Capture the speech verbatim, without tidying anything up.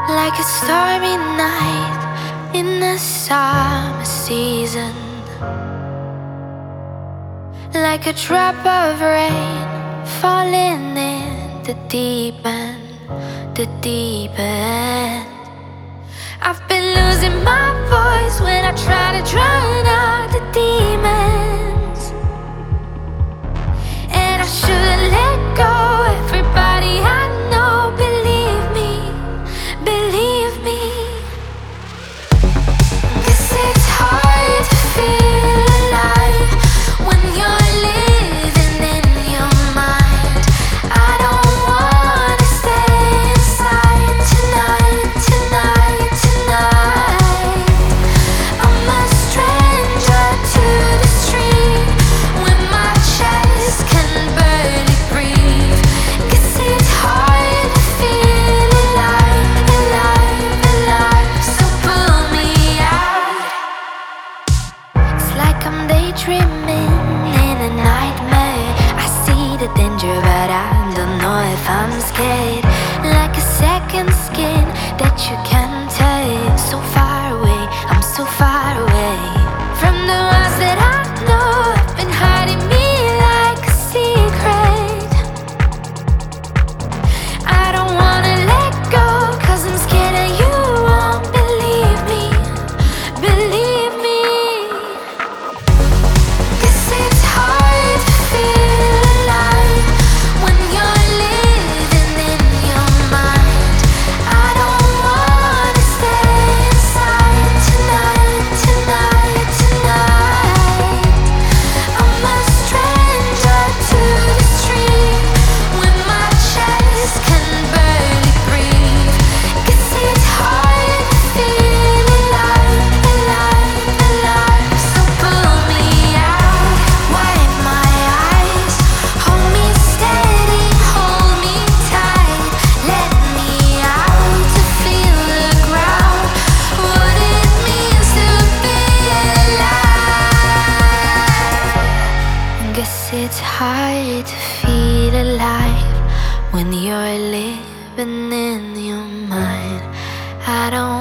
Like a stormy night in the summer season, like a drop of rain falling in the deep end, the deep end. I've been losing my voice when I try to drown out the demons, and I should've let go. Everybody I know, believe me, believe me. Guess it's hard to feel alive when you're living in your mind. I don't wanna stay inside tonight, tonight, tonight. I'm a stranger to the street when my chest can barely breathe. Guess it's hard to feel alive, alive, alive. So pull me out. It's like I'm daydreaming in a nightmare. I see the danger, but I don't know if I'm scared. Like a second skin that you can take. So far away, I'm so far away from the ones that I know have been hiding me like a secret. I don't wanna let go, cause I'm scared that you won't believe me, believe me. Guess it's hard to feel alive when you're living in your mind. I don't wanna stay inside tonight, tonight, tonight. I'm a stranger to the street when my chest can barely breathe. Guess it's hard to feel alive, alive, alive. So pull me out, wipe my eyes, hold me steady, hold me tight. Let me out to feel the ground, what it means to be alive. Guess it's hard to feel alive when you're living in your mind. I don't